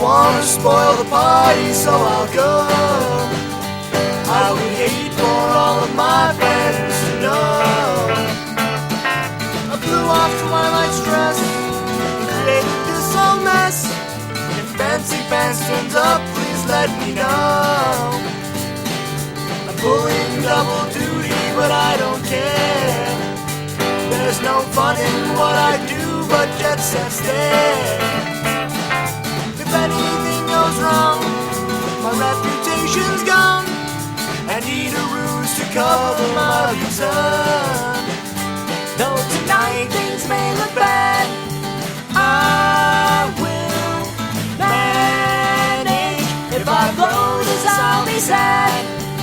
wanna spoil the party, so I'll go. I would hate for all of my friends to know. I blew off Twilight's dress and created this whole mess. If Fancy Pants turns up, please let me know. I'm pulling double duty, but I don't care. There's no fun in what I do, but jet set's there. If anything goes wrong, my reputation's gone. I need a ruse to cover my return. Though tonight things may look bad, I will manage. If I blow this, I'll be sad.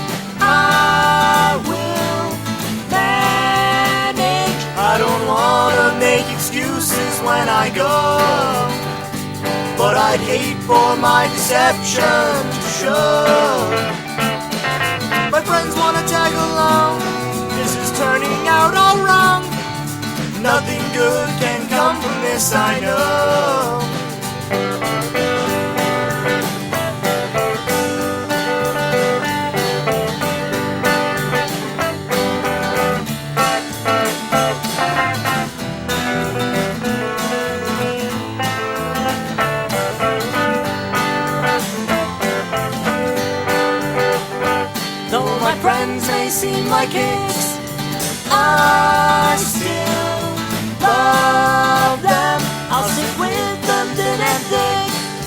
I will manage. I don't wanna make excuses when I go, but I'd hate for my deception to show. My friends wanna tag along. This is turning out all wrong. Nothing good can come from this, I know. Though my friends may seem like hicks, I still love them. I'll stick with them thin and thick.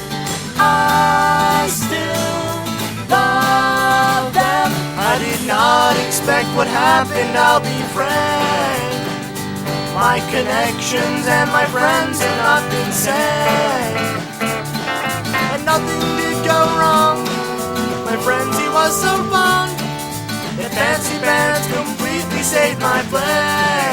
I still love them. I did not expect what happened, I'll be frank. My connections and my friends have not been sank, and nothing did go wrong. My frenzy was so fond that Fancy Pants completely saved my plan.